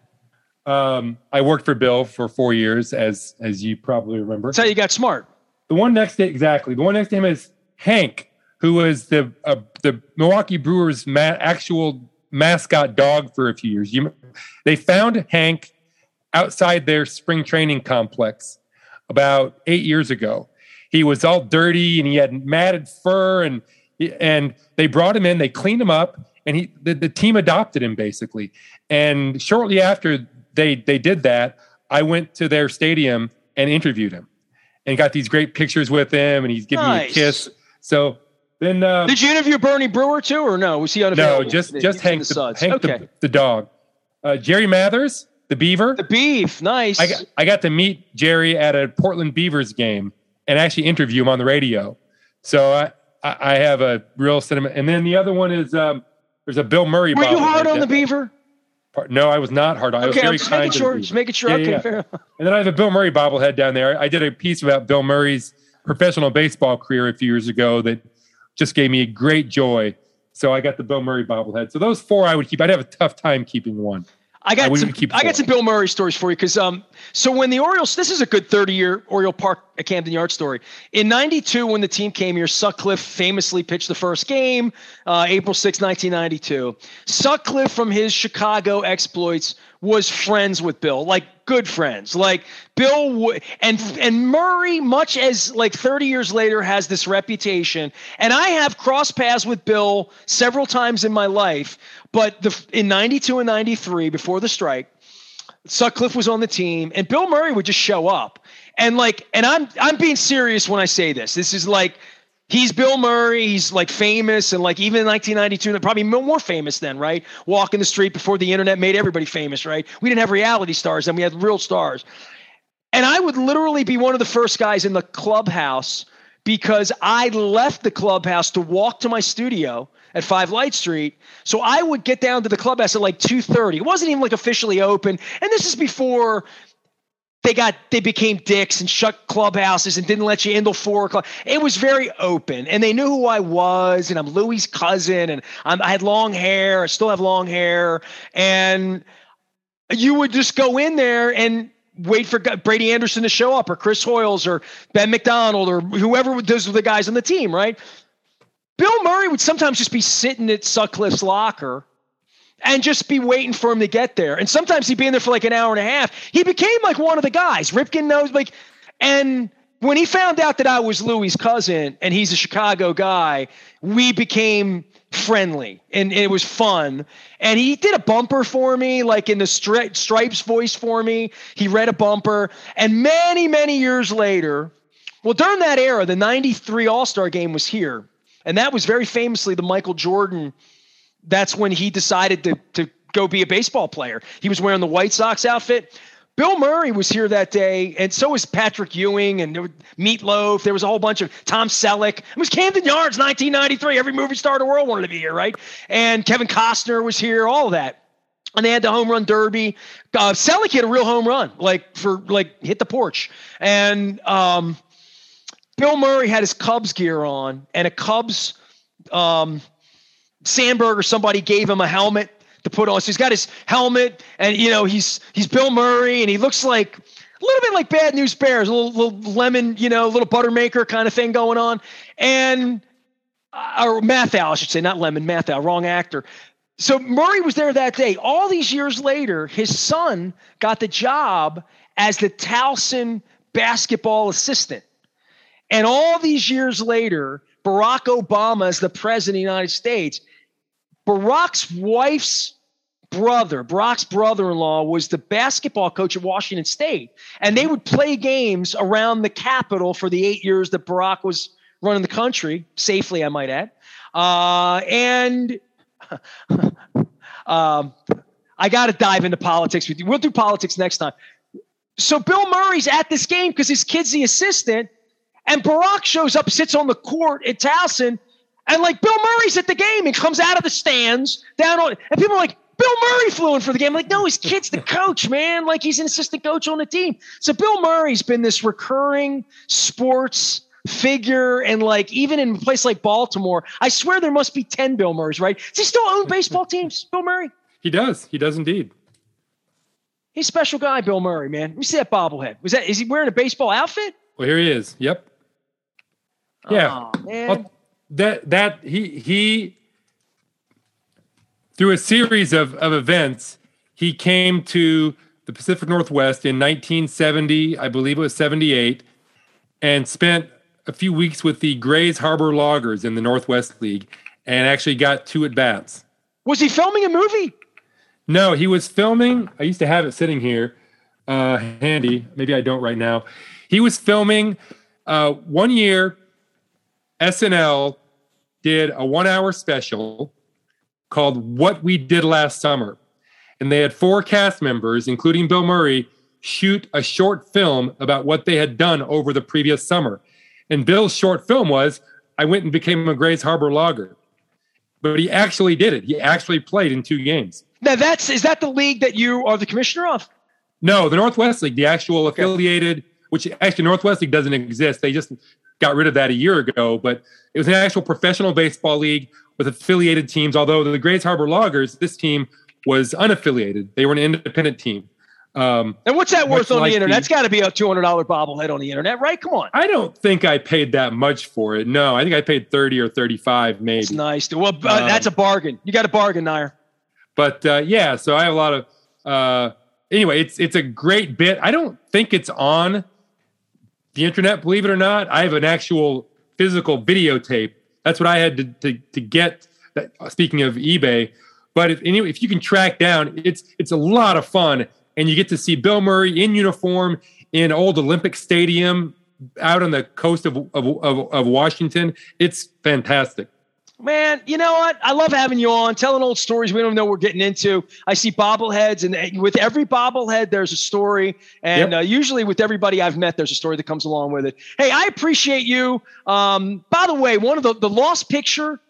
Um, I worked for Bill for four years, as as you probably remember. That's how you got smart. The one next to exactly the one next to him is Hank, who was the uh, the Milwaukee Brewers' ma- actual mascot dog for a few years. You, they found Hank outside their spring training complex about eight years ago. He was all dirty and he had matted fur, and and they brought him in. They cleaned him up, and he the, the team adopted him basically. And shortly after they they did that, I went to their stadium and interviewed him, and got these great pictures with him, and he's giving nice. me a kiss. So then, uh, did you interview Bernie Brewer too, or no? Was he unavailable? No, just just Hank, the, the Hank okay. the, the dog. Uh, Jerry Mathers, the Beaver. The Beef, nice. I got, I got to meet Jerry at a Portland Beavers game and actually interview him on the radio. So I I have a real sentiment. And then the other one is um, there's a Bill Murray. Were you hard on the Beaver? No, I was not hard on. I was okay, very I'm just kind making sure. to Just making sure. Yeah, okay, yeah. fair enough. And then I have a Bill Murray bobblehead down there. I did a piece about Bill Murray's professional baseball career a few years ago that just gave me great joy. So I got the Bill Murray bobblehead. So those four I would keep. I'd have a tough time keeping one. I got I some. Keep I got some Bill Murray stories for you because um. So when the Orioles, this is a good thirty-year Oriole Park at Camden Yards story. In ninety-two, when the team came here, Sutcliffe famously pitched the first game, uh, April sixth, nineteen ninety-two. Sutcliffe, from his Chicago exploits, was friends with Bill, like good friends. Like Bill w- and and Murray, much as like thirty years later, has this reputation. And I have crossed paths with Bill several times in my life. But the, in ninety-two and ninety-three, before the strike, Sutcliffe was on the team, and Bill Murray would just show up. And like, and I'm I'm being serious when I say this. This is like, he's Bill Murray. He's like famous, and like even in nineteen ninety-two, probably more famous then, right? Walking the street before the internet made everybody famous, right? We didn't have reality stars, and we had real stars. And I would literally be one of the first guys in the clubhouse because I left the clubhouse to walk to my studio at Five Light Street. So I would get down to the clubhouse at like two thirty. It wasn't even like officially open. And this is before they got they became dicks and shut clubhouses and didn't let you in till four o'clock. It was very open, and they knew who I was, and I'm Louis' cousin, and I'm, I had long hair. I still have long hair, and you would just go in there and wait for Brady Anderson to show up, or Chris Hoyles, or Ben McDonald, or whoever those were the guys on the team, right? Bill Murray would sometimes just be sitting at Sutcliffe's locker and just be waiting for him to get there. And sometimes he'd be in there for like an hour and a half. He became like one of the guys. Ripken knows, like, and when he found out that I was Louis' cousin and he's a Chicago guy, we became friendly, and, and it was fun. And he did a bumper for me, like in the stri- Stripes voice for me. He read a bumper. And many, many years later, well, during that era, the ninety-three All-Star game was here. And that was very famously the Michael Jordan. That's when he decided to, to go be a baseball player. He was wearing the White Sox outfit. Bill Murray was here that day, and so was Patrick Ewing, and there was Meatloaf. There was a whole bunch of Tom Selleck. It was Camden Yards, nineteen ninety-three. Every movie star in the world wanted to be here, right? And Kevin Costner was here, all of that. And they had the home run derby. Uh, Selleck hit a real home run, like for like hit the porch. And um, Bill Murray had his Cubs gear on, and a Cubs um, Sandberg or somebody gave him a helmet to put on. So he's got his helmet, and you know he's he's Bill Murray, and he looks like a little bit like Bad News Bears, a little, little lemon, you know, little Buttermaker kind of thing going on, and uh, or Mathau, I should say, not Lemon, Mathau, wrong actor. So Murray was there that day. All these years later, his son got the job as the Towson basketball assistant, and all these years later, Barack Obama is the president of the United States. Barack's wife's brother, Barack's brother-in-law, was the basketball coach at Washington State. And they would play games around the Capitol for the eight years that Barack was running the country, safely, I might add. Uh, and um, I got to dive into politics with you. We'll do politics next time. So Bill Murray's at this game because his kid's the assistant, and Barack shows up, sits on the court at Towson, and like Bill Murray's at the game and comes out of the stands down on, and people are like, Bill Murray flew in for the game. I'm like, no, his kid's the coach, man. Like he's an assistant coach on the team. So Bill Murray's been this recurring sports figure, and like even in a place like Baltimore, I swear there must be ten Bill Murrays, right? Does he still own baseball teams, Bill Murray? He does. He does indeed. He's a special guy, Bill Murray, man. Let me see that bobblehead. Was that? Is he wearing a baseball outfit? Well, here he is. Yep. Yeah. Oh, man. Well, that that he he through a series of, of events, he came to the Pacific Northwest in nineteen seventy, I believe it was seventy-eight, and spent a few weeks with the Grays Harbor Loggers in the Northwest League, and actually got two at bats. Was he filming a movie? No, he was filming. I used to have it sitting here, uh, handy. Maybe I don't right now. He was filming uh, one year. S N L did a one-hour special called What We Did Last Summer. And they had four cast members, including Bill Murray, shoot a short film about what they had done over the previous summer. And Bill's short film was, I went and became a Grays Harbor Logger. But he actually did it. He actually played in two games. Now, that's is that the league that you are the commissioner of? No, the Northwest League, the actual affiliated, which actually Northwest League doesn't exist. They just got rid of that a year ago, but it was an actual professional baseball league with affiliated teams, although the Grays Harbor Loggers, this team was unaffiliated. They were an independent team. Um, and what's that worth on like the internet? The, That's got to be a two hundred dollars bobblehead on the internet, right? Come on. I don't think I paid that much for it. No, I think I paid thirty or thirty-five maybe. That's nice. Well, uh, um, that's a bargain. You got a bargain, Nair. But uh, yeah, so I have a lot of uh, – anyway, it's it's a great bit. I don't think it's on the internet, believe it or not. I have an actual physical videotape. That's what I had to to, to get, that, speaking of eBay. But if, anyway, if you can track down, it's it's a lot of fun. And you get to see Bill Murray in uniform in old Olympic Stadium out on the coast of, of, of, of Washington. It's fantastic. Man, you know what? I love having you on, telling old stories we don't know we're getting into. I see bobbleheads, and with every bobblehead, there's a story. And yep. uh, usually with everybody I've met, there's a story that comes along with it. Hey, I appreciate you. Um, by the way, one of the, the lost picture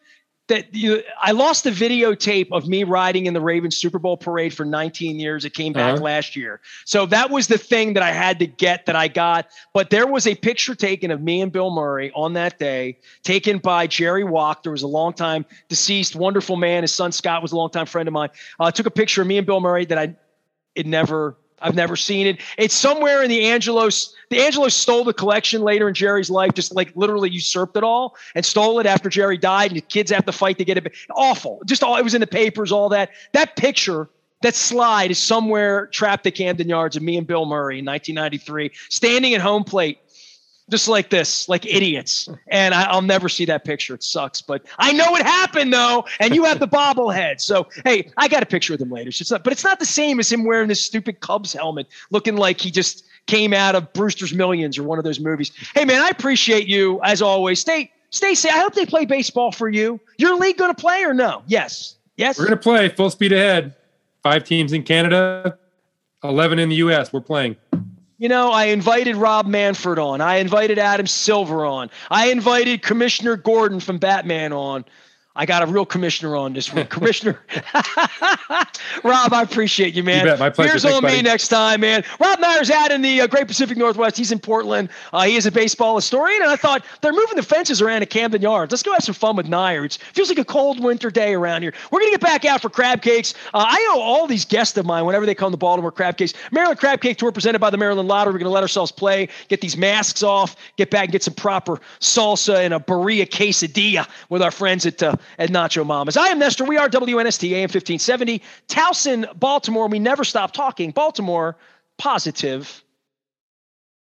that you, I lost the videotape of me riding in the Ravens Super Bowl parade for nineteen years. It came back uh-huh. last year. So that was the thing that I had to get that I got. But there was a picture taken of me and Bill Murray on that day, taken by Jerry Wachter, was a longtime deceased, wonderful man. His son Scott was a longtime friend of mine. Uh, took a picture of me and Bill Murray that I, it never, I've never seen it. It's somewhere in the Angelos. The Angelos stole the collection later in Jerry's life, just like literally usurped it all and stole it after Jerry died. And the kids have to fight to get it. Awful. Just all, it was in the papers, all that. That picture, that slide is somewhere trapped at Camden Yards of me and Bill Murray in nineteen ninety-three, standing at home plate, just like this, like idiots. And I, I'll never see that picture. It sucks, but I know it happened though. And you have the bobblehead. So, hey, I got a picture of them later. It's not, but it's not the same as him wearing this stupid Cubs helmet, looking like he just came out of Brewster's Millions or one of those movies. Hey man, I appreciate you as always. Stay, stay safe. I hope they play baseball for you. Your league going to play or no? Yes. Yes. We're going to play full speed ahead. Five teams in Canada, eleven in the U S. We're playing. You know, I invited Rob Manfred on. I invited Adam Silver on. I invited Commissioner Gordon from Batman on. I got a real commissioner on this week. Commissioner Rob, I appreciate you, man. You bet. My pleasure. Here's on me next time, man. Rob Myers out in the uh, Great Pacific Northwest. He's in Portland. Uh, he is a baseball historian, and I thought they're moving the fences around at Camden Yards. Let's go have some fun with Nyer. It feels like a cold winter day around here. We're going to get back out for crab cakes. Uh, I owe all these guests of mine, whenever they come to Baltimore, crab cakes. Maryland Crab Cake Tour presented by the Maryland Lottery. We're going to let ourselves play, get these masks off, get back and get some proper salsa and a burrilla quesadilla with our friends at, uh, at Nacho Mamas. I am Nestor. We are W N S T A M fifteen seventy. Towson, Baltimore. We never stop talking. Baltimore, positive